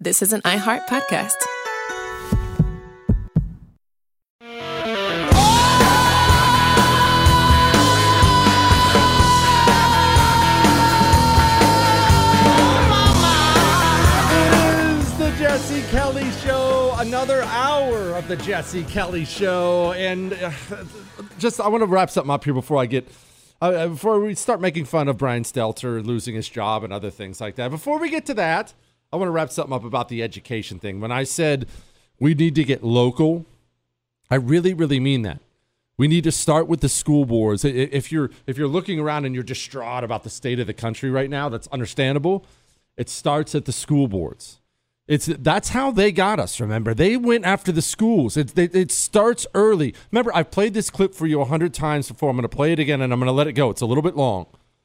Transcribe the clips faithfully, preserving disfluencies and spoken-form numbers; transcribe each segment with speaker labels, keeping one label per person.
Speaker 1: This is an iHeart podcast.
Speaker 2: Jesse Kelly Show, another hour of the Jesse Kelly Show, and uh, just I want to wrap something up here before I get uh, before we start making fun of Brian Stelter losing his job and other things like that. Before we get to that, I want to wrap something up about the education thing. When I said we need to get local, I really, really mean that. We need to start with the school boards. If you're if you're looking around and you're distraught about the state of the country right now, that's understandable. It starts at the school boards. It's that's how they got us, remember? They went after the schools. It, it, it starts early. Remember, I've played this clip for you a hundred times before. I'm going to play it again, and I'm going to let it go. It's a little bit long.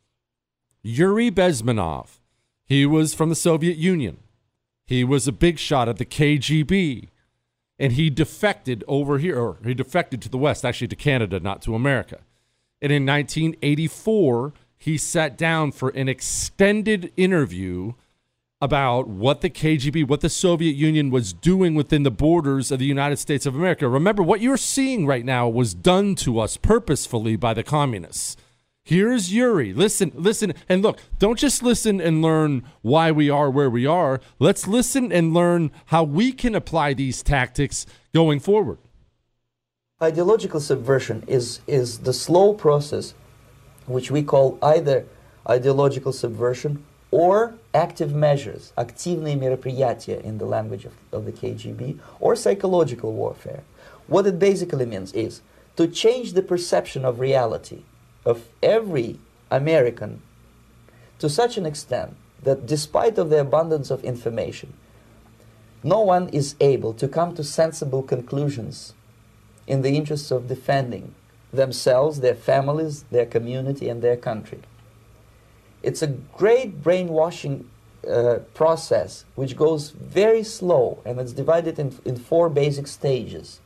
Speaker 2: Yuri Bezmenov, he was from the Soviet Union. He was a big shot at the K G B, and he defected over here, or he defected to the West, actually to Canada, not to America. And in nineteen eighty-four, he sat down for an extended interview about what the K G B, what the Soviet Union was doing within the borders of the United States of America. Remember, what you're seeing right now was done to us purposefully by the communists. Here's Yuri. Listen, listen, and look, don't just listen and learn why we are where we are. Let's listen and learn how we can apply these tactics going forward.
Speaker 3: Ideological subversion is, is the slow process which we call either ideological subversion or active measures, активные мероприятия in the language of, of the K G B, or psychological warfare. What it basically means is to change the perception of reality of every American to such an extent that despite of the abundance of information, no one is able to come to sensible conclusions in the interests of defending themselves, their families, their community, and their country. It's a great brainwashing uh, process which goes very slow, and it's divided in, in four basic stages.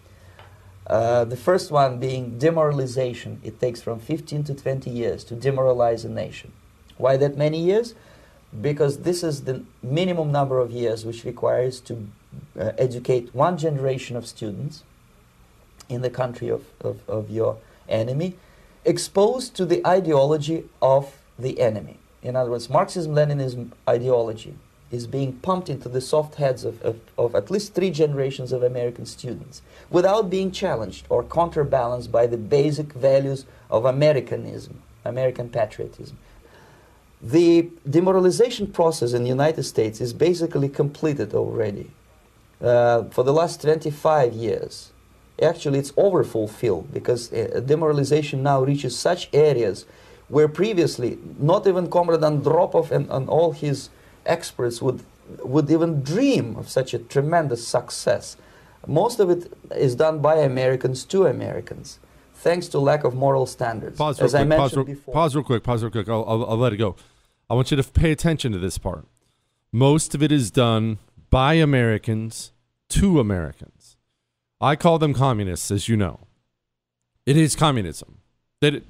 Speaker 3: Uh, the first one being demoralization. It takes from fifteen to twenty years to demoralize a nation. Why that many years? Because this is the minimum number of years which requires to uh, educate one generation of students in the country of, of, of your enemy, exposed to the ideology of the enemy. In other words, Marxism-Leninism ideology is being pumped into the soft heads of, of, of at least three generations of American students without being challenged or counterbalanced by the basic values of Americanism, American patriotism. The demoralization process in the United States is basically completed already. Uh, for the last twenty-five years, actually it's overfulfilled because uh, demoralization now reaches such areas where previously not even Comrade Andropov and, and all his experts would would even dream of such a tremendous success. Most of it is done by Americans to Americans, thanks to lack of moral standards.
Speaker 2: Pause real
Speaker 3: as
Speaker 2: quick,
Speaker 3: I mentioned
Speaker 2: pause real,
Speaker 3: before.
Speaker 2: Pause real quick, pause real quick. I'll, I'll, I'll let it go. I want you to pay attention to this part. Most of it is done by Americans to Americans. I call them communists, as you know. It is communism. They,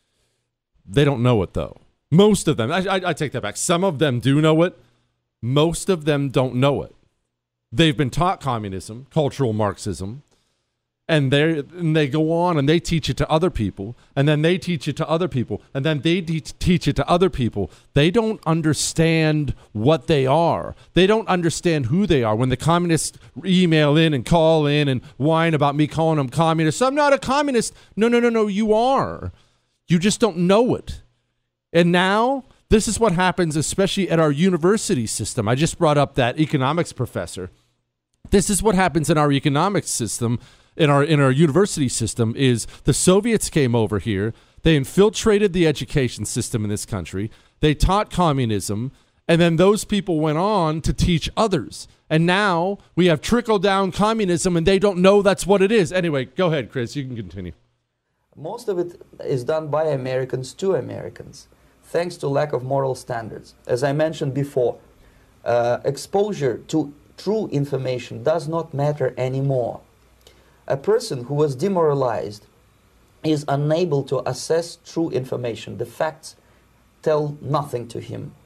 Speaker 2: they don't know it, though. Most of them. I, I, I take that back. Some of them do know it. Most of them don't know it. They've been taught communism, cultural Marxism, and, and they go on and they teach it to other people, and then they teach it to other people, and then they de- teach it to other people. They don't understand what they are. They don't understand who they are. When the communists email in and call in and whine about me calling them communists, I'm not a communist. No, no, no, no, you are. You just don't know it. And now, this is what happens, especially at our university system. I just brought up that economics professor. This is what happens in our economics system, in our in our university system, is the Soviets came over here. They infiltrated the education system in this country. They taught communism, and then those people went on to teach others. And now we have trickle-down communism, and they don't know that's what it is. Anyway, go ahead, Chris. You can continue.
Speaker 3: Most of it is done by Americans to Americans, thanks to lack of moral standards. As I mentioned before, uh, exposure to true information does not matter anymore. A person who was demoralized is unable to assess true information. The facts tell nothing to him.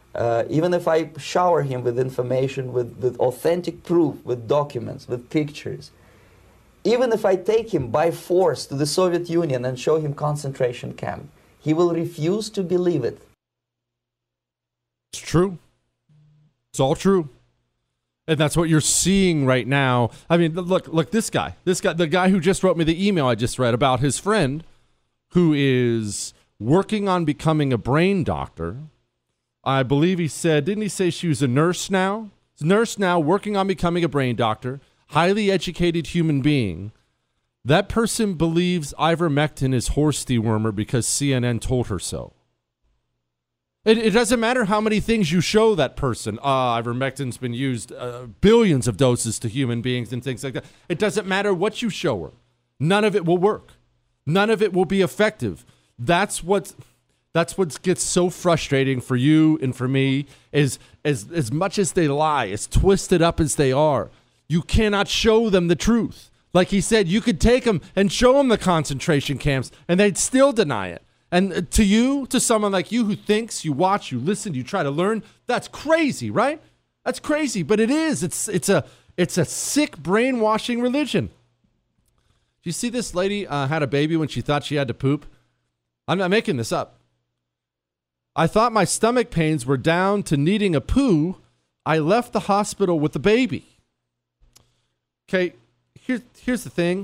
Speaker 3: uh, even if I shower him with information, with, with authentic proof, with documents, with pictures, even if I take him by force to the Soviet Union and show him concentration camp, he will refuse to believe it.
Speaker 2: It's true. It's all true. And that's what you're seeing right now. I mean, look, look, this guy, this guy, the guy who just wrote me the email I just read about his friend who is working on becoming a brain doctor. I believe he said, didn't he say she was a nurse now? It's a nurse now working on becoming a brain doctor, highly educated human being. That person believes ivermectin is horse dewormer because C N N told her so. It, it doesn't matter how many things you show that person. Uh, ivermectin's been used uh, billions of doses to human beings and things like that. It doesn't matter what you show her. None of it will work. None of it will be effective. That's what that's what gets so frustrating for you and for me is as, as much as they lie, as twisted up as they are, you cannot show them the truth. Like he said, you could take them and show them the concentration camps and they'd still deny it. And to you, to someone like you who thinks, you watch, you listen, you try to learn, that's crazy, right? That's crazy, but it is. It's it's a it's a sick brainwashing religion. Do you see this lady uh, had a baby when she thought she had to poop? I'm not making this up. I thought my stomach pains were down to needing a poo. I left the hospital with the baby. Okay, here's here's the thing.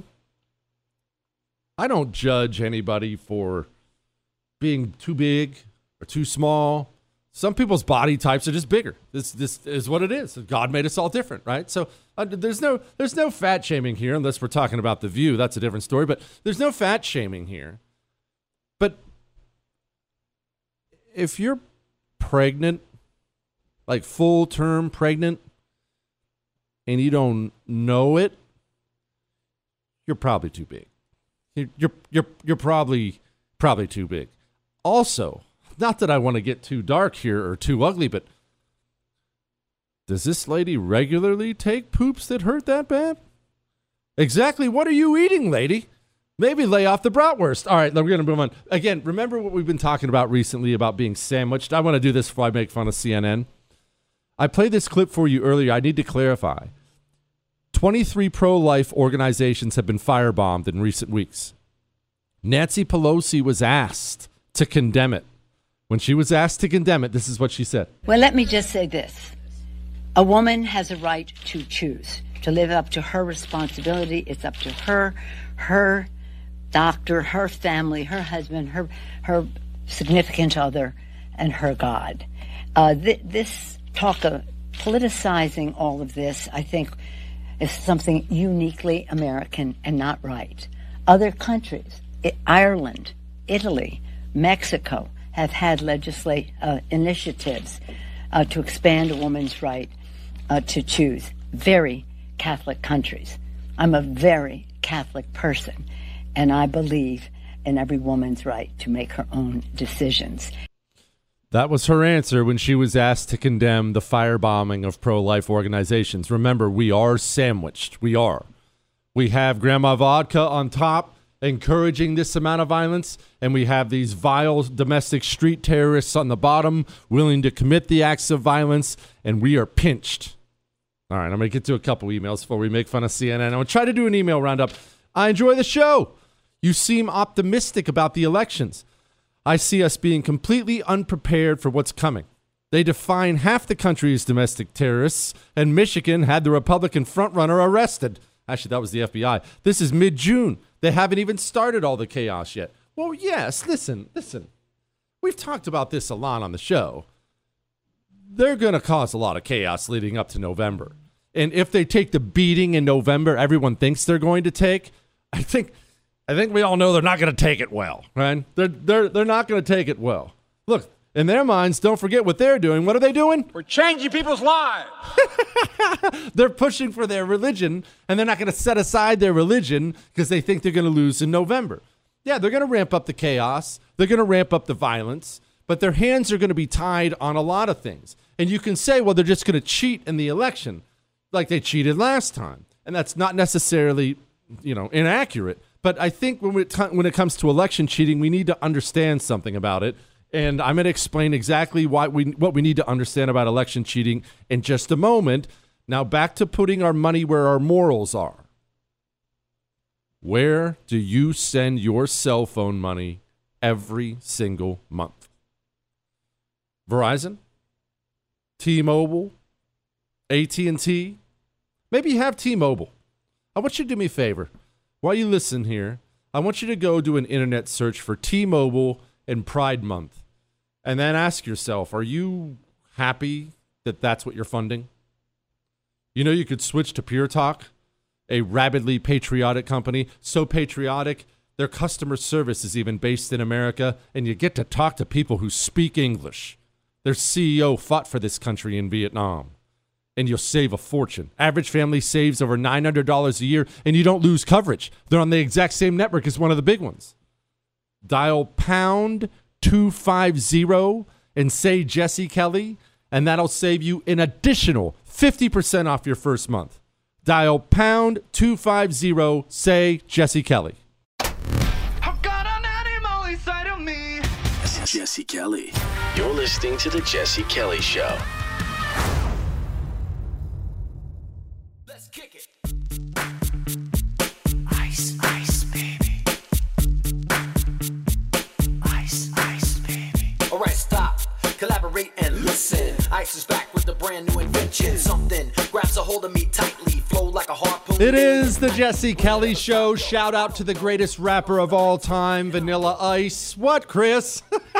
Speaker 2: I don't judge anybody for being too big or too small. Some people's body types are just bigger. This this is what it is. God made us all different, right? So uh, there's no there's no fat shaming here, unless we're talking about The View. That's a different story. But there's no fat shaming here. But if you're pregnant, like full term pregnant, and you don't know it, you're probably too big. You're you're you're, you're probably probably too big. Also, not that I want to get too dark here or too ugly, but does this lady regularly take poops that hurt that bad? Exactly what are you eating, lady? Maybe lay off the bratwurst. All right, we're going to move on. Again, remember what we've been talking about recently about being sandwiched? I want to do this before I make fun of C N N. I played this clip for you earlier. I need to clarify. twenty-three pro-life organizations have been firebombed in recent weeks. Nancy Pelosi was asked to condemn it. When she was asked to condemn it, this is what she said.
Speaker 1: Well, let me just say this. A woman has a right to choose, to live up to her responsibility. It's up to her, her doctor, her family, her husband, her her significant other, and her God. Uh, th- this talk of politicizing all of this, I think, is something uniquely American and not right. Other countries, I- Ireland, Italy, Mexico, have had legislate uh, initiatives uh, to expand a woman's right uh, to choose. Very Catholic countries. I'm a very Catholic person, and I believe in every woman's right to make her own decisions.
Speaker 2: That was her answer when she was asked to condemn the firebombing of pro-life organizations. Remember, we are sandwiched. We are. We have Grandma Vodka on top, encouraging this amount of violence, and we have these vile domestic street terrorists on the bottom willing to commit the acts of violence, and we are pinched. All right, I'm going to get to a couple emails before we make fun of C N N. I'm going to try to do an email roundup. I enjoy the show. You seem optimistic about the elections. I see us being completely unprepared for what's coming. They define half the country as domestic terrorists, and Michigan had the Republican frontrunner arrested. Actually, that was the F B I. This is mid-June. They haven't even started all the chaos yet. Well, yes, listen, listen. We've talked about this a lot on the show. They're going to cause a lot of chaos leading up to November. And if they take the beating in November everyone thinks they're going to take, I think I think we all know they're not going to take it well, right? They're, they're, they're not going to take it well. Look, in their minds, don't forget what they're doing. What are they doing?
Speaker 4: We're changing people's lives.
Speaker 2: They're pushing for their religion, and they're not going to set aside their religion because they think they're going to lose in November. Yeah, they're going to ramp up the chaos. They're going to ramp up the violence, but their hands are going to be tied on a lot of things. And you can say, well, they're just going to cheat in the election like they cheated last time. And that's not necessarily, you know, inaccurate. But I think when it, when it comes to election cheating, we need to understand something about it. And I'm going to explain exactly why we what we need to understand about election cheating in just a moment. Now back to putting our money where our morals are. Where do you send your cell phone money every single month? Verizon? T-Mobile? A T and T? Maybe you have T-Mobile. I want you to do me a favor. While you listen here, I want you to go do an internet search for T-Mobile and Pride Month. And then ask yourself, are you happy that that's what you're funding? You know, you could switch to Pure Talk, a rabidly patriotic company, so patriotic, their customer service is even based in America, and you get to talk to people who speak English. Their C E O fought for this country in Vietnam, and you'll save a fortune. Average family saves over nine hundred dollars a year, and you don't lose coverage. They're on the exact same network as one of the big ones. Dial pound two fifty and say Jesse Kelly, and that'll save you an additional fifty percent off your first month. Dial pound two fifty, say Jesse Kelly.
Speaker 4: I've got an animal inside of me.
Speaker 5: Jesse Kelly. You're listening to The Jesse Kelly Show.
Speaker 4: Let's kick it. Ice, ice, baby. Ice, ice, baby. All right, stop. Collaborate and listen. Ice is back with a brand new invention. Something grabs a hold of me tightly. Flow like a harpoon.
Speaker 2: It is the Jesse Kelly Show. Shout out to the greatest rapper of all time, Vanilla Ice. What, Chris?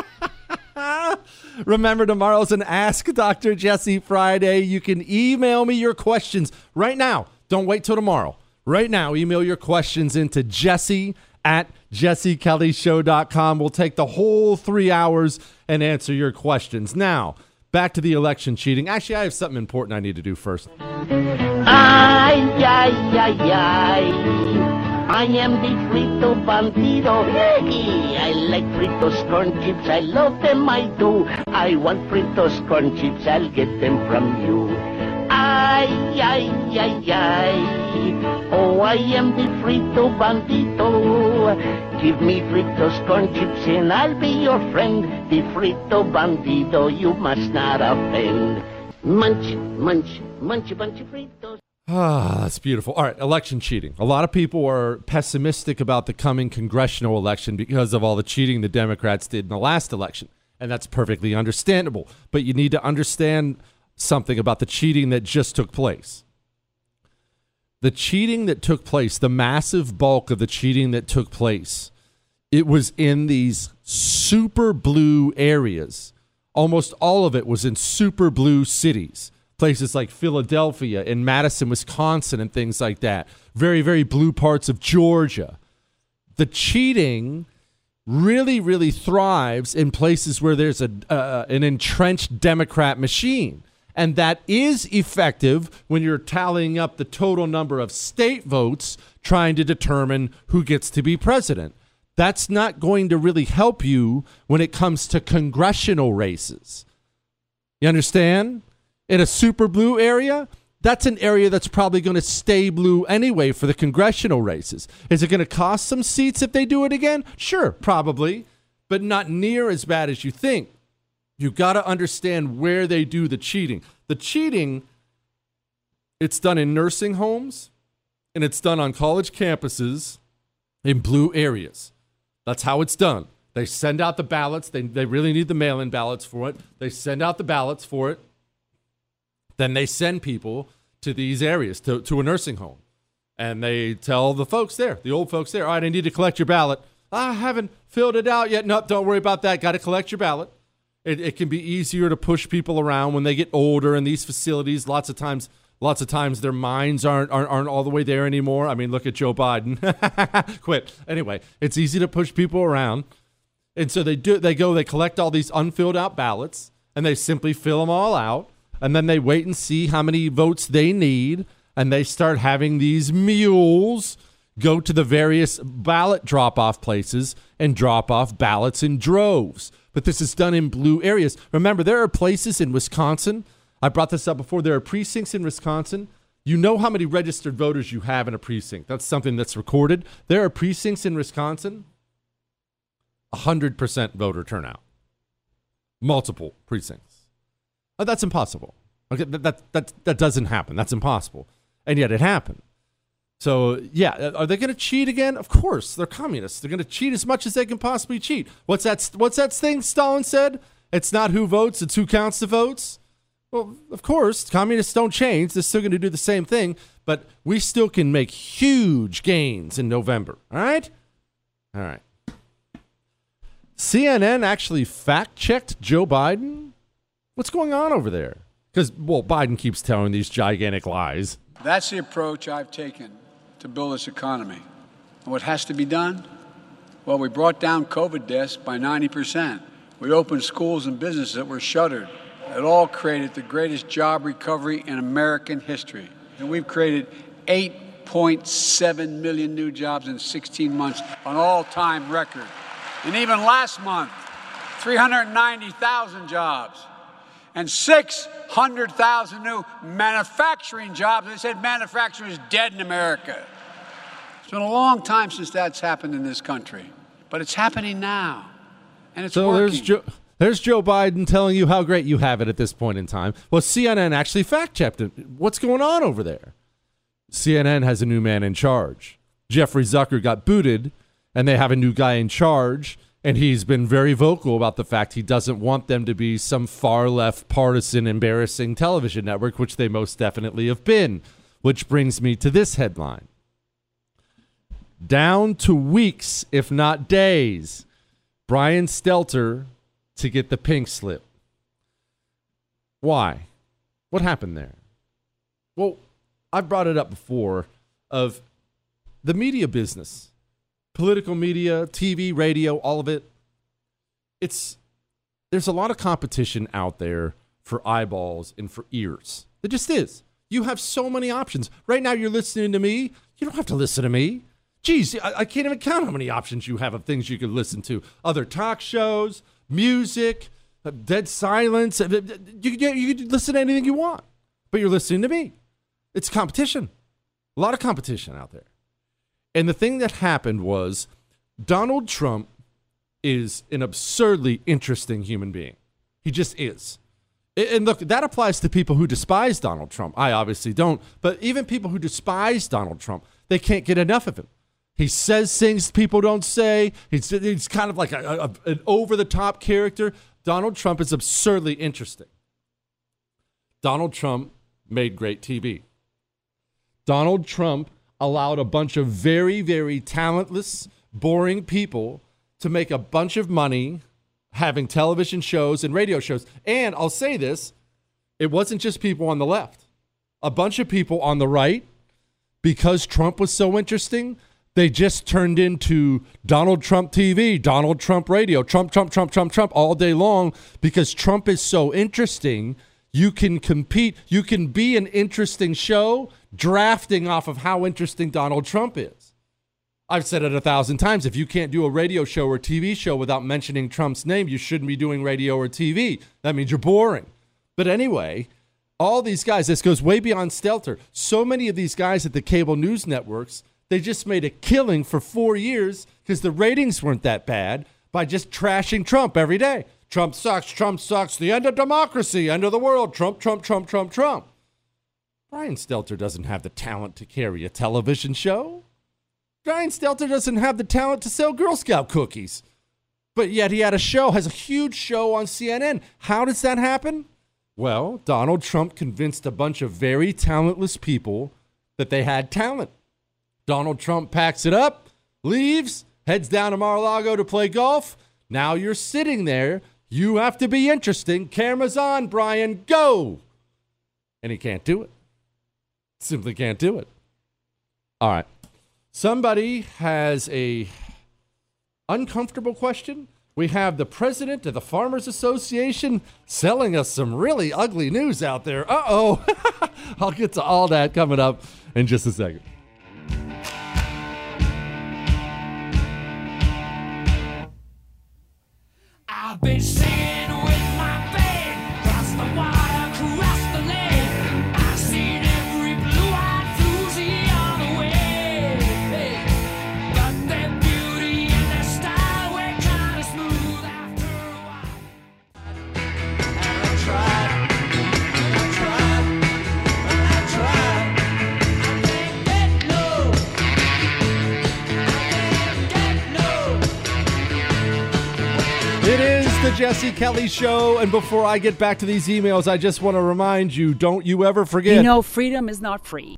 Speaker 2: Remember, tomorrow's an Ask Doctor Jesse Friday. You can email me your questions right now. Don't wait till tomorrow. Right now, email your questions into Jesse at jesse kelly show dot com. We'll take the whole three hours and answer your questions. Now, back to the election cheating. Actually, I have something important I need to do first.
Speaker 6: Ay, ay, ay, ay. I am the Frito Bandido. Hey, I like Fritos corn chips. I love them, I do. I want Fritos corn chips. I'll get them from you. Ay, ay, ay, ay. Oh, I am the Frito Bandido. Give me Fritos corn chips and I'll be your friend. The Frito Bandido, you must not offend. Munch, munch, munch a bunch of Fritos.
Speaker 2: Ah, that's beautiful. All right, election cheating. A lot of people are pessimistic about the coming congressional election because of all the cheating the Democrats did in the last election, and that's perfectly understandable. But you need to understand something about the cheating that just took place. The cheating that took place, the massive bulk of the cheating that took place, it was in these super blue areas. Almost all of it was in super blue cities. Places like Philadelphia and Madison, Wisconsin, and things like that. Very, very blue parts of Georgia. The cheating really, really thrives in places where there's a uh, an entrenched Democrat machine. And that is effective when you're tallying up the total number of state votes trying to determine who gets to be president. That's not going to really help you when it comes to congressional races. You understand? In a super blue area, that's an area that's probably going to stay blue anyway for the congressional races. Is it going to cost some seats if they do it again? Sure, probably, but not near as bad as you think. You got to understand where they do the cheating. The cheating, it's done in nursing homes, and it's done on college campuses in blue areas. That's how it's done. They send out the ballots. They, they really need the mail-in ballots for it. They send out the ballots for it. Then they send people to these areas, to, to a nursing home. And they tell the folks there, the old folks there, all right, I need to collect your ballot. I haven't filled it out yet. No, don't worry about that. Got to collect your ballot. It, it can be easier to push people around when they get older in these facilities. Lots of times, lots of times their minds aren't, aren't, aren't all the way there anymore. I mean, look at Joe Biden. Quit. Anyway, it's easy to push people around. And so they do. They go, they collect all these unfilled out ballots, and they simply fill them all out. And then they wait and see how many votes they need, and they start having these mules go to the various ballot drop-off places and drop off ballots in droves. But this is done in blue areas. Remember, there are places in Wisconsin. I brought this up before. There are precincts in Wisconsin. You know how many registered voters you have in a precinct. That's something that's recorded. There are precincts in Wisconsin, one hundred percent voter turnout. multiple precincts. Uh, that's impossible. Okay, that, that that that doesn't happen. That's impossible, and yet it happened. So yeah, are they going to cheat again? Of course, they're communists. They're going to cheat as much as they can possibly cheat. What's that? What's that thing Stalin said? It's not who votes; it's who counts the votes. Well, of course, communists don't change. They're still going to do the same thing, but we still can make huge gains in November. All right, all right. C N N actually fact-checked Joe Biden. What's going on over there? Because, well, Biden keeps telling these gigantic lies.
Speaker 7: That's the approach I've taken to build this economy. And what has to be done? Well, we brought down COVID deaths by ninety percent. We opened schools and businesses that were shuttered. It all created the greatest job recovery in American history. And we've created eight point seven million new jobs in sixteen months, an all-time record. And even last month, three hundred ninety thousand jobs. And six hundred thousand new manufacturing jobs. They said manufacturing is dead in America. It's been a long time since that's happened in this country. But it's happening now. And it's
Speaker 2: so
Speaker 7: working.
Speaker 2: There's Joe, there's Joe Biden telling you how great you have it at this point in time. Well, C N N actually fact-checked it. What's going on over there? C N N has a new man in charge. Jeffrey Zucker got booted, and they have a new guy in charge. And he's been very vocal about the fact he doesn't want them to be some far-left, partisan, embarrassing television network, which they most definitely have been. Which brings me to this headline. Down to weeks, if not days, Brian Stelter to get the pink slip. Why? What happened there? Well, I've brought it up before of the media business. Political media, T V, radio, all of it. It's there's a lot of competition out there for eyeballs and for ears. It just is. You have so many options. Right now you're listening to me. You don't have to listen to me. Geez, I, I can't even count how many options you have of things you could listen to. Other talk shows, music, uh, dead silence. You, you, you can listen to anything you want, but you're listening to me. It's competition. A lot of competition out there. And the thing that happened was Donald Trump is an absurdly interesting human being. He just is. And look, that applies to people who despise Donald Trump. I obviously don't. But even people who despise Donald Trump, they can't get enough of him. He says things people don't say. He's, he's kind of like a, a, an over-the-top character. Donald Trump is absurdly interesting. Donald Trump made great T V. Donald Trump allowed a bunch of very, very talentless, boring people to make a bunch of money having television shows and radio shows. And I'll say this, it wasn't just people on the left. A bunch of people on the right, because Trump was so interesting, they just turned into Donald Trump T V, Donald Trump radio, Trump, Trump, Trump, Trump, Trump all day long. Because Trump is so interesting, you can compete. You can be an interesting show drafting off of how interesting Donald Trump is. I've said it a thousand times. If you can't do a radio show or T V show without mentioning Trump's name, you shouldn't be doing radio or T V. That means you're boring. But anyway, all these guys, this goes way beyond Stelter. So many of these guys at the cable news networks, they just made a killing for four years because the ratings weren't that bad by just trashing Trump every day. Trump sucks, Trump sucks, the end of democracy, end of the world, Trump, Trump, Trump, Trump, Trump. Brian Stelter doesn't have the talent to carry a television show. Brian Stelter doesn't have the talent to sell Girl Scout cookies. But yet he had a show, has a huge show on C N N. How does that happen? Well, Donald Trump convinced a bunch of very talentless people that they had talent. Donald Trump packs it up, leaves, heads down to Mar-a-Lago to play golf. Now you're sitting there. You have to be interesting. Camera's on, Brian. Go! And he can't do it. Simply can't do it. All right. Somebody has a uncomfortable question. We have the president of the Farmers Association selling us some really ugly news out there. Uh-oh. I'll get to all that coming up in just a second.
Speaker 8: I've been singing with my band, cross the water, cross the lake. I've seen every blue-eyed floozy on the way. Hey, but their beauty and their style were kind of smooth after a while.
Speaker 2: Jesse Kelly Show. And before I get back to these emails, I just want to remind you, don't you ever forget.
Speaker 9: You know, freedom is not free.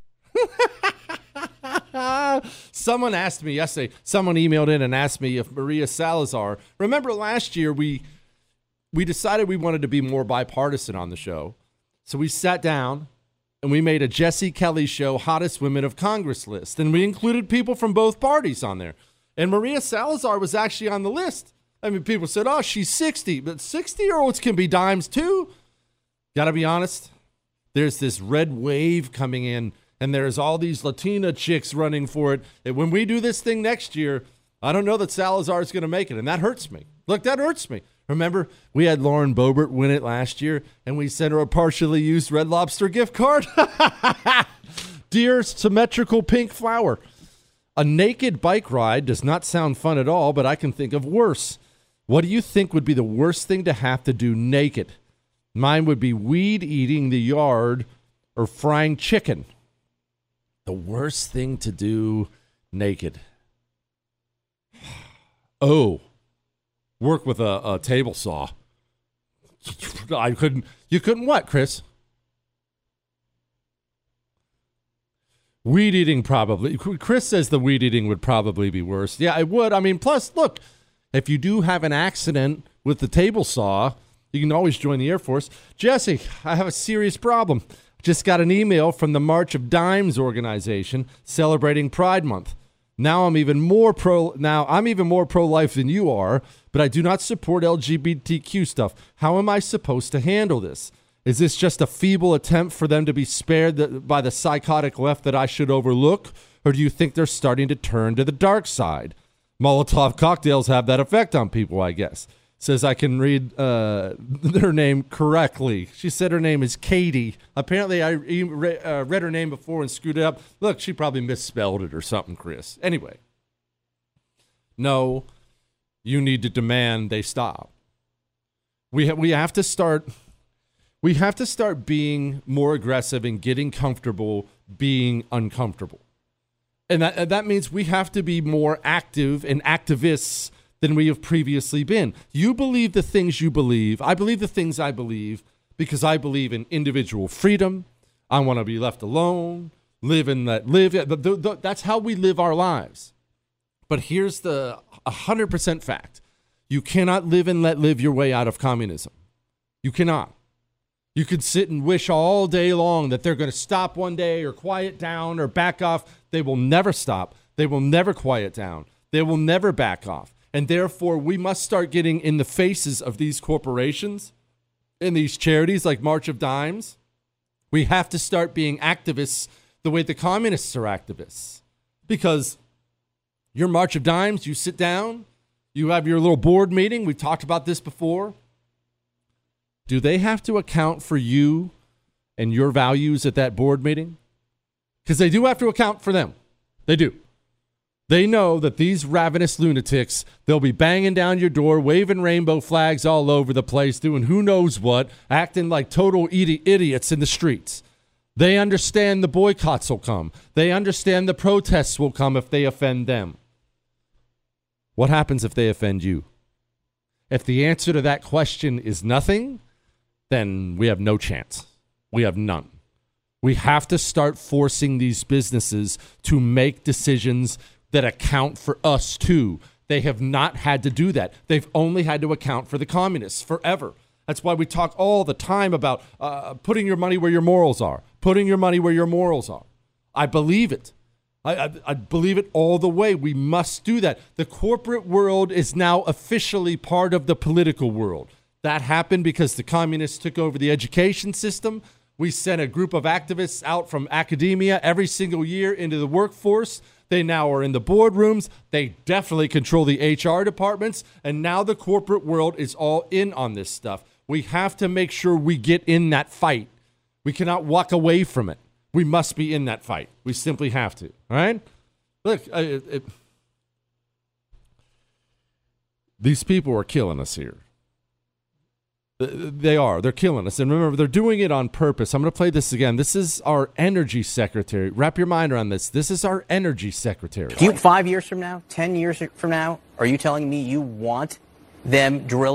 Speaker 2: Someone asked me yesterday, someone emailed in and asked me if Maria Salazar, remember last year we we decided we wanted to be more bipartisan on the show. So we sat down and we made a Jesse Kelly Show Hottest Women of Congress list. And we included people from both parties on there. And Maria Salazar was actually on the list. I mean, people said, oh, she's sixty. But sixty-year-olds can be dimes too. Got to be honest. There's this red wave coming in. And there's all these Latina chicks running for it. And when we do this thing next year, I don't know that Salazar is going to make it. And that hurts me. Look, that hurts me. Remember, we had Lauren Boebert win it last year, and we sent her a partially used Red Lobster gift card. Dear symmetrical pink flower, a naked bike ride does not sound fun at all, but I can think of worse. What do you think would be the worst thing to have to do naked? Mine would be weed eating the yard or frying chicken. The worst thing to do naked. Oh, work with a, a table saw. I couldn't. You couldn't what, Chris? Weed eating probably. Chris says the weed eating would probably be worse. Yeah, it would. I mean, plus, look, if you do have an accident with the table saw, you can always join the Air Force. Jesse, I have a serious problem. Just got an email from the March of Dimes organization celebrating Pride Month. Now I'm even more pro. Now I'm even more pro-life than you are, but I do not support L G B T Q stuff. How am I supposed to handle this? Is this just a feeble attempt for them to be spared the, by the psychotic left that I should overlook, or do you think they're starting to turn to the dark side? Molotov cocktails have that effect on people, I guess. Says I can read uh, her name correctly. She said her name is Katie. Apparently, I re- uh, read her name before and screwed it up. Look, she probably misspelled it or something, Chris. Anyway. No, you need to demand they stop. We ha- we have to start... We have to start being more aggressive and getting comfortable being uncomfortable. And that, and that means we have to be more active and activists than we have previously been. You believe the things you believe. I believe the things I believe because I believe in individual freedom. I want to be left alone, live and let live. That's how we live our lives. But here's the one hundred percent fact. You cannot live and let live your way out of communism. You cannot. You could sit and wish all day long that they're going to stop one day or quiet down or back off. They will never stop. They will never quiet down. They will never back off. And therefore, we must start getting in the faces of these corporations and these charities like March of Dimes. We have to start being activists the way the communists are activists. Because your March of Dimes, you sit down, you have your little board meeting. We've talked about this before. Do they have to account for you and your values at that board meeting? Because they do have to account for them. They do. They know that these ravenous lunatics, they'll be banging down your door, waving rainbow flags all over the place, doing who knows what, acting like total idi- idiots in the streets. They understand the boycotts will come. They understand the protests will come if they offend them. What happens if they offend you? If the answer to that question is nothing, then we have no chance. We have none. We have to start forcing these businesses to make decisions that account for us too. They have not had to do that. They've only had to account for the communists forever. That's why we talk all the time about uh, putting your money where your morals are, putting your money where your morals are. I believe it. I, I, I believe it all the way. We must do that. The corporate world is now officially part of the political world. That happened because the communists took over the education system. We sent a group of activists out from academia every single year into the workforce. They now are in the boardrooms. They definitely control the H R departments. And now the corporate world is all in on this stuff. We have to make sure we get in that fight. We cannot walk away from it. We must be in that fight. We simply have to. All right? Look, uh, it, it, these people are killing us here. They are. They're killing us. And remember, they're doing it on purpose. I'm going to play this again. This is our energy secretary. Wrap your mind around this. This is our energy secretary.
Speaker 10: Do you, five years from now, ten years from now, are you telling me you want them drilling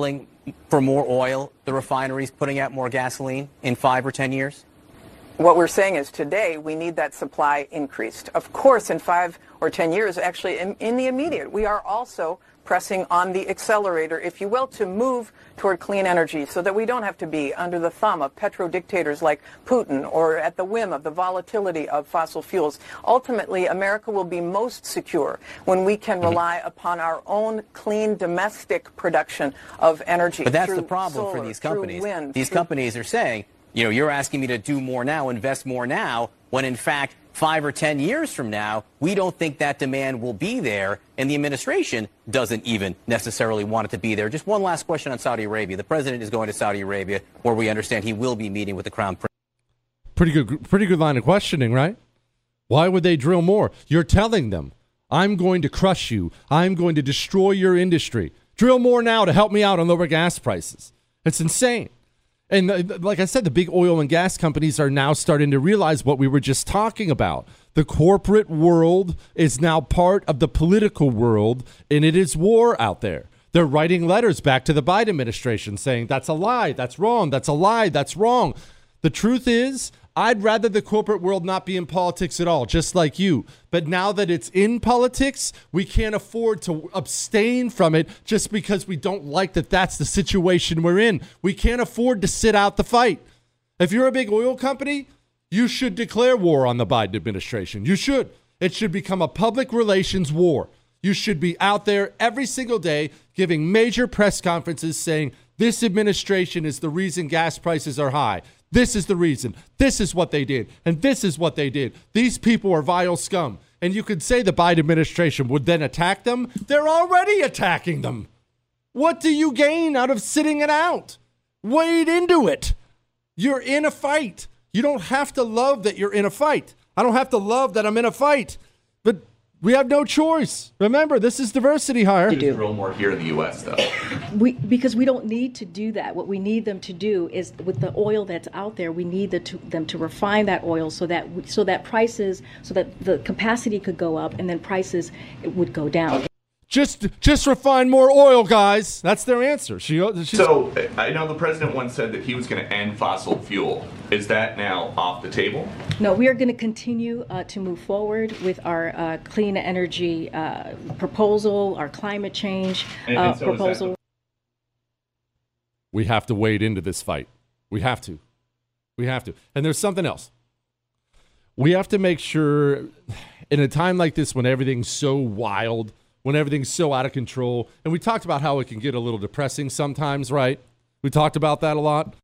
Speaker 10: for more oil, the refineries putting out more gasoline in five or ten years?
Speaker 11: What we're saying is today we need that supply increased. Of course, in five or ten years, actually in, in the immediate, we are also pressing on the accelerator, if you will, to move toward clean energy so that we don't have to be under the thumb of petro dictators like Putin or at the whim of the volatility of fossil fuels. Ultimately, America will be most secure when we can rely upon our own clean domestic production of energy.
Speaker 10: But that's
Speaker 11: through
Speaker 10: the problem
Speaker 11: solar,
Speaker 10: for these companies.
Speaker 11: through wind,
Speaker 10: these
Speaker 11: through
Speaker 10: companies are saying, you know, you're asking me to do more now, invest more now, when in fact, five or ten years from now, we don't think that demand will be there, and the administration doesn't even necessarily want it to be there. Just one last question on Saudi Arabia. The president is going to Saudi Arabia, where we understand he will be meeting with the crown prince.
Speaker 2: Pretty good, pretty good line of questioning, right? Why would they drill more? You're telling them, I'm going to crush you. I'm going to destroy your industry. Drill more now to help me out on lower gas prices. It's insane. And uh, like I said, the big oil and gas companies are now starting to realize what we were just talking about. The corporate world is now part of the political world, and it is war out there. They're writing letters back to the Biden administration saying, that's a lie, that's wrong, that's a lie, that's wrong. The truth is, I'd rather the corporate world not be in politics at all, just like you. But now that it's in politics, we can't afford to abstain from it just because we don't like that that's the situation we're in. We can't afford to sit out the fight. If you're a big oil company, you should declare war on the Biden administration. You should. It should become a public relations war. You should be out there every single day giving major press conferences saying this administration is the reason gas prices are high. This is the reason. This is what they did. And this is what they did. These people are vile scum. And you could say the Biden administration would then attack them. They're already attacking them. What do you gain out of sitting it out? Wade into it. You're in a fight. You don't have to love that you're in a fight. I don't have to love that I'm in a fight. But we have no choice. Remember, this is diversity hire.
Speaker 12: To drill more here in the U S, though.
Speaker 13: We, because we don't need to do that. What we need them to do is, with the oil that's out there, we need the, to, them to refine that oil so that we, so that prices, so that the capacity could go up, and then prices would go down.
Speaker 2: Just, just refine more oil, guys. That's their answer. She,
Speaker 12: so I know the president once said that he was going to end fossil fuel. Is that now off the table?
Speaker 13: No, we are going to continue uh, to move forward with our uh, clean energy uh, proposal, our climate change
Speaker 2: And-
Speaker 13: uh,
Speaker 2: and so is that
Speaker 13: proposal.
Speaker 2: the- We have to wade into this fight. We have to. We have to. And there's something else. We have to make sure in a time like this when everything's so wild, when everything's so out of control, and we talked about how it can get a little depressing sometimes, right? We talked about that a lot.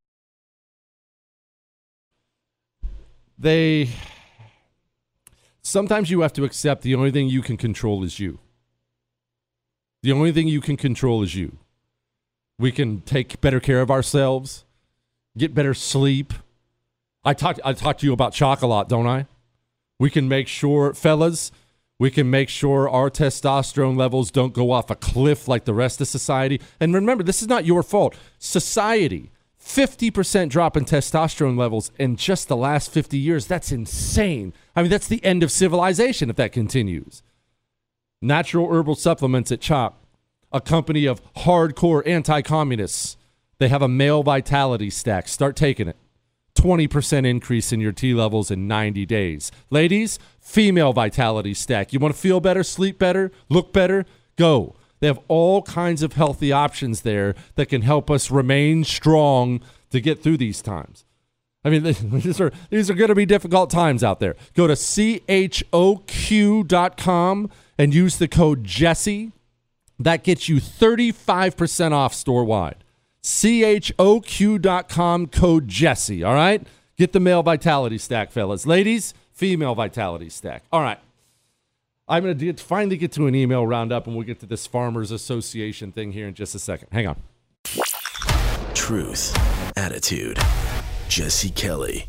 Speaker 2: They, sometimes you have to accept the only thing you can control is you. The only thing you can control is you. We can take better care of ourselves, get better sleep. I talked I talked to you about chocolate, don't I? We can make sure, fellas, we can make sure our testosterone levels don't go off a cliff like the rest of society. And remember, this is not your fault. Society, fifty percent drop in testosterone levels in just the last fifty years. That's insane. I mean, that's the end of civilization if that continues. Natural herbal supplements at CHOP, a company of hardcore anti-communists. They have a male vitality stack. Start taking it. twenty percent increase in your T levels in ninety days. Ladies, female vitality stack. You want to feel better, sleep better, look better? Go. They have all kinds of healthy options there that can help us remain strong to get through these times. I mean, these are these are going to be difficult times out there. Go to C H O Q dot com and use the code Jesse. That gets you thirty-five percent off store-wide. C H O Q dot com, code Jesse, all right? Get the male vitality stack, fellas. Ladies, female vitality stack. All right. I'm going to finally get to an email roundup, and we'll get to this Farmers Association thing here in just a second. Hang on.
Speaker 5: Truth, attitude, Jesse Kelly.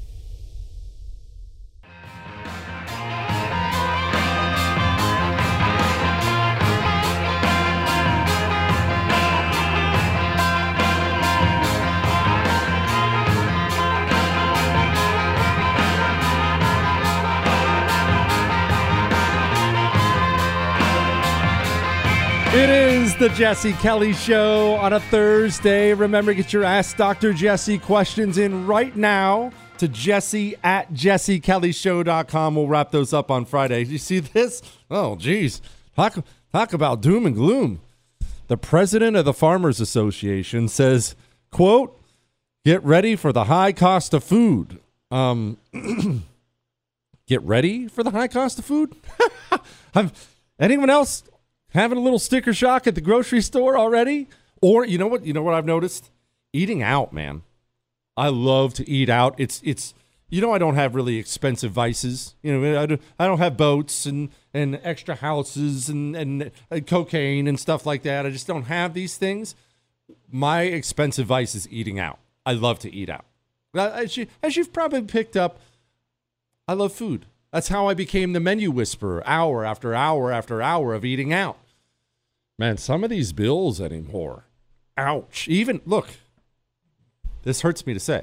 Speaker 2: It is the Jesse Kelly Show on a Thursday. Remember, get your Ask Doctor Jesse questions in right now to Jesse at jesse kelly show dot com. We'll wrap those up on Friday. You see this? Oh, geez. Talk, talk about doom and gloom. The president of the Farmers Association says, quote, get ready for the high cost of food. Um, get ready for the high cost of food? Anyone else having a little sticker shock at the grocery store already? Or you know what? You know what I've noticed? Eating out, man. I love to eat out. It's it's you know I don't have really expensive vices. You know I don't, I don't have boats and, and extra houses and, and and cocaine and stuff like that. I just don't have these things. My expensive vice is eating out. I love to eat out. As, you, as you've probably picked up, I love food. That's how I became the menu whisperer, hour after hour after hour of eating out. Man, some of these bills anymore. Ouch. Even, look, this hurts me to say.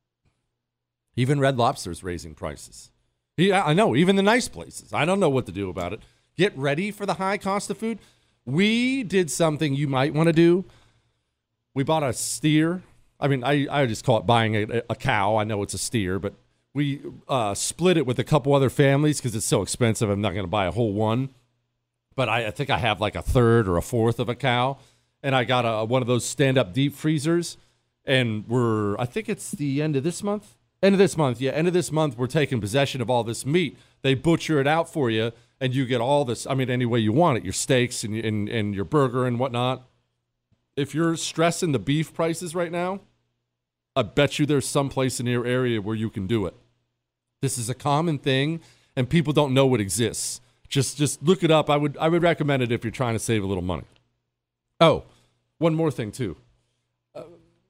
Speaker 2: Even Red Lobster's raising prices. Yeah, I know, even the nice places. I don't know what to do about it. Get ready for the high cost of food. We did something you might want to do. We bought a steer. I mean, I, I just call it buying a, a cow. I know it's a steer, but we uh, split it with a couple other families because it's so expensive. I'm not going to buy a whole one. But I, I think I have like a third or a fourth of a cow. And I got a, one of those stand-up deep freezers. And we're, I think it's the end of this month. End of this month, yeah. End of this month, we're taking possession of all this meat. They butcher it out for you, and you get all this, I mean, any way you want it, your steaks and, and, and your burger and whatnot. If you're stressing the beef prices right now, I bet you there's some place in your area where you can do it. This is a common thing, and people don't know it exists. Just just look it up. I would I would recommend it if you're trying to save a little money. Oh, one more thing, too. Uh,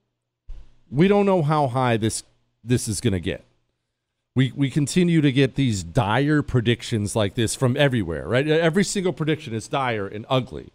Speaker 2: we don't know how high this this is going to get. We we continue to get these dire predictions like this from everywhere, right? Every single prediction is dire and ugly.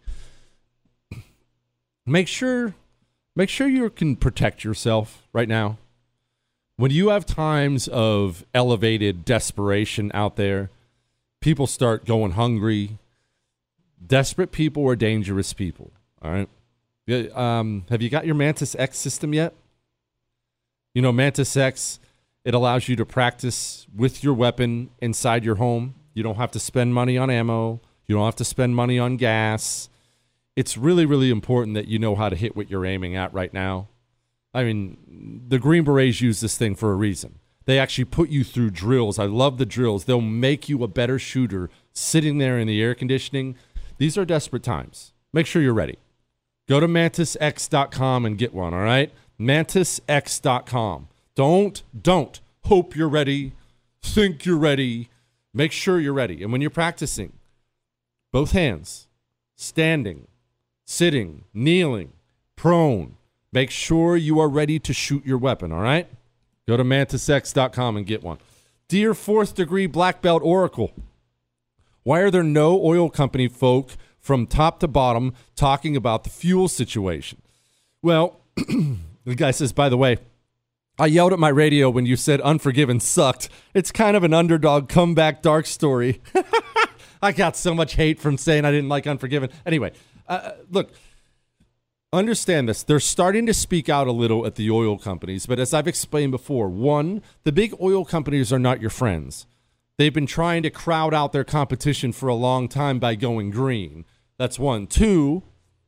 Speaker 2: Make sure make sure you can protect yourself right now. When you have times of elevated desperation out there, people start going hungry. Desperate people are dangerous people, all right? Um, have you got your Mantis X system yet? You know, Mantis X, it allows you to practice with your weapon inside your home. You don't have to spend money on ammo. You don't have to spend money on gas. It's really, really important that you know how to hit what you're aiming at right now. I mean, the Green Berets use this thing for a reason. They actually put you through drills. I love the drills. They'll make you a better shooter sitting there in the air conditioning. These are desperate times. Make sure you're ready. Go to mantis x dot com and get one, all right? mantis x dot com. Don't, don't hope you're ready. Think you're ready. Make sure you're ready. And when you're practicing, both hands, standing, sitting, kneeling, prone, make sure you are ready to shoot your weapon, all right? Go to mantis x dot com and get one. Dear fourth degree black belt oracle, why are there no oil company folk from top to bottom talking about the fuel situation? Well, the guy says, by the way, I yelled at my radio when you said Unforgiven sucked. It's kind of an underdog comeback dark story. I got so much hate from saying I didn't like Unforgiven. Anyway, uh, look, understand this. They're starting to speak out a little at the oil companies, but as I've explained before, one, the big oil companies are not your friends. They've been trying to crowd out their competition for a long time by going green. That's one. Two,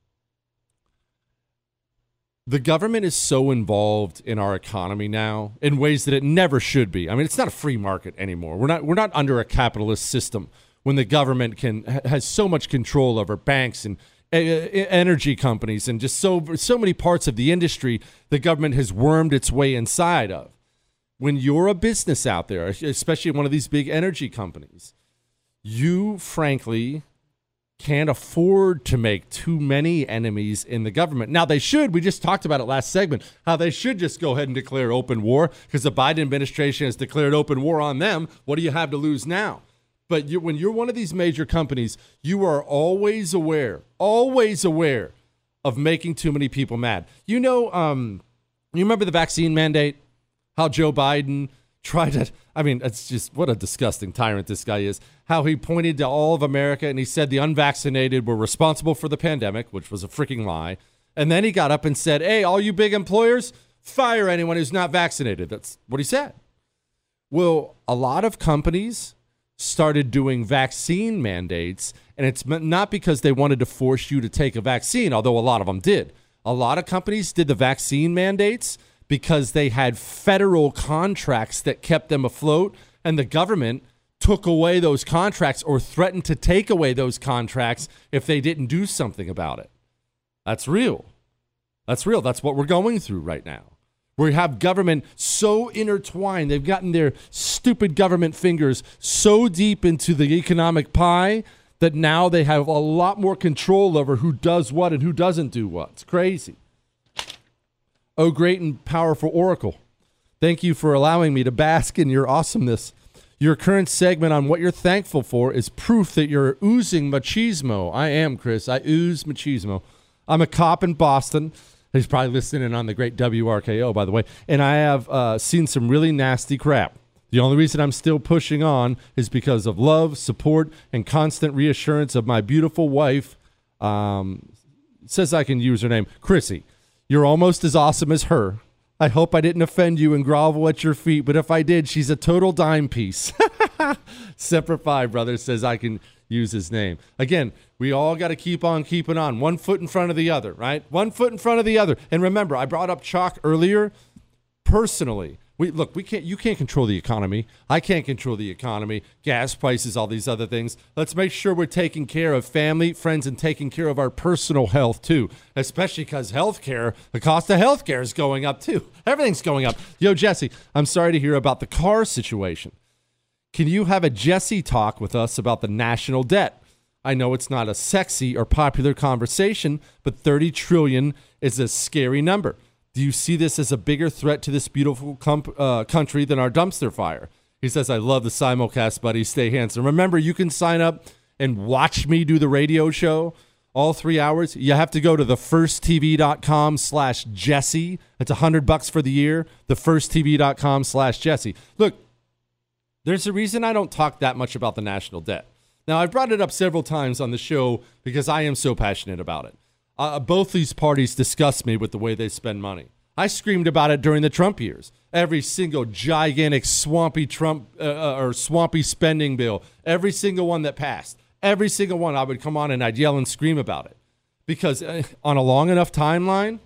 Speaker 2: the government is so involved in our economy now in ways that it never should be. I mean, it's not a free market anymore. We're not we're not under a capitalist system when the government can has so much control over banks and uh, energy companies and just so so many parts of the industry the government has wormed its way inside of. When you're a business out there, especially one of these big energy companies, you frankly can't afford to make too many enemies in the government. Now, they should. We just talked about it last segment, how they should just go ahead and declare open war because the Biden administration has declared open war on them. What do you have to lose now? But you, when you're one of these major companies, you are always aware, always aware of making too many people mad. You know, um, you remember the vaccine mandate? How Joe Biden tried to, I mean, it's just what a disgusting tyrant this guy is. How he pointed to all of America and he said the unvaccinated were responsible for the pandemic, which was a freaking lie. And then he got up and said, hey, all you big employers, fire anyone who's not vaccinated. That's what he said. Well, a lot of companies started doing vaccine mandates, and it's not because they wanted to force you to take a vaccine, although a lot of them did. A lot of companies did the vaccine mandates because they had federal contracts that kept them afloat, and the government took away those contracts or threatened to take away those contracts if they didn't do something about it. That's real. That's real. That's what we're going through right now. We have government so intertwined. They've gotten their stupid government fingers so deep into the economic pie that now they have a lot more control over who does what and who doesn't do what. It's crazy. Oh, great and powerful Oracle. Thank you for allowing me to bask in your awesomeness. Your current segment on what you're thankful for is proof that you're oozing machismo. I am, Chris. I ooze machismo. I'm a cop in Boston. He's probably listening on the great W R K O, by the way. And I have uh, seen some really nasty crap. The only reason I'm still pushing on is because of love, support, and constant reassurance of my beautiful wife. Um, says I can use her name. Chrissy, you're almost as awesome as her. I hope I didn't offend you and grovel at your feet, but if I did, she's a total dime piece. Separate Five Brothers says I can use his name. Again, we all got to keep on keeping on. One foot in front of the other, right? One foot in front of the other. And remember, I brought up chalk earlier. Personally, we look, we can't. You can't control the economy. I can't control the economy. Gas prices, all these other things. Let's make sure we're taking care of family, friends, and taking care of our personal health too. Especially because healthcare, the cost of healthcare is going up too. Everything's going up. Yo, Jesse, I'm sorry to hear about the car situation. Can you have a Jesse talk with us about the national debt? I know it's not a sexy or popular conversation, but thirty trillion dollars is a scary number. Do you see this as a bigger threat to this beautiful com- uh, country than our dumpster fire? He says, I love the simulcast, buddy. Stay handsome. Remember, you can sign up and watch me do the radio show all three hours. You have to go to thefirsttv.com slash Jesse. It's a hundred bucks for the year. Thefirsttv.com slash Jesse. Look, there's a reason I don't talk that much about the national debt. Now, I've brought it up several times on the show because I am so passionate about it. Uh, both these parties disgust me with the way they spend money. I screamed about it during the Trump years. Every single gigantic swampy Trump uh, or swampy spending bill, every single one that passed, every single one, I would come on and I'd yell and scream about it. Because uh, on a long enough timeline,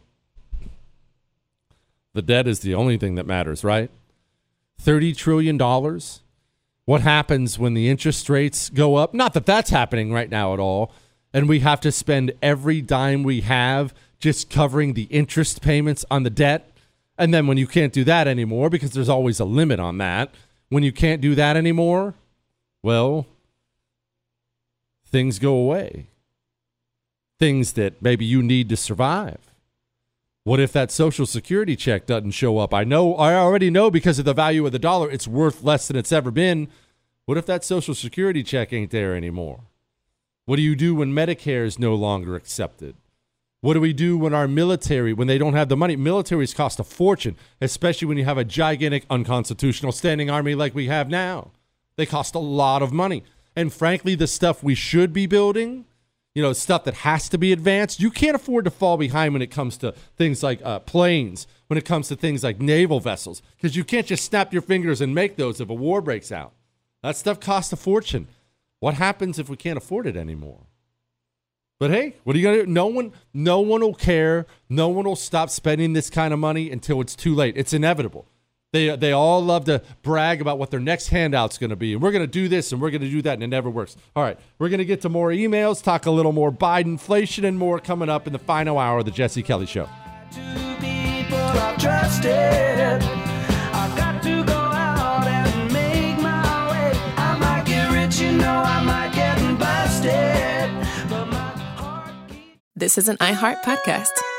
Speaker 2: the debt is the only thing that matters, right? thirty trillion dollars. What happens when the interest rates go up? Not that that's happening right now at all. And we have to spend every dime we have just covering the interest payments on the debt. And then when you can't do that anymore, because there's always a limit on that, when you can't do that anymore, well, things go away. Things that maybe you need to survive. What if that Social Security check doesn't show up? I know, I already know because of the value of the dollar, it's worth less than it's ever been. What if that Social Security check ain't there anymore? What do you do when Medicare is no longer accepted? What do we do when our military, when they don't have the money? Militaries cost a fortune, especially when you have a gigantic unconstitutional standing army like we have now. They cost a lot of money. And frankly, the stuff we should be building, you know, stuff that has to be advanced, you can't afford to fall behind when it comes to things like uh, planes, when it comes to things like naval vessels, because you can't just snap your fingers and make those if a war breaks out. That stuff costs a fortune. What happens if we can't afford it anymore? But hey, what are you gonna do? No one, no one will care. No one will stop spending this kind of money until it's too late. It's inevitable. They they all love to brag about what their next handout's going to be, and we're going to do this and we're going to do that, and it never works. All right, we're going to get to more emails, talk a little more Bidenflation and more coming up in the final hour of the Jesse Kelly Show.
Speaker 8: I've trusted. I've got to go out and make my way. I might get rich, you know, I might get busted. But my heart keeps...
Speaker 14: This is an iHeart podcast.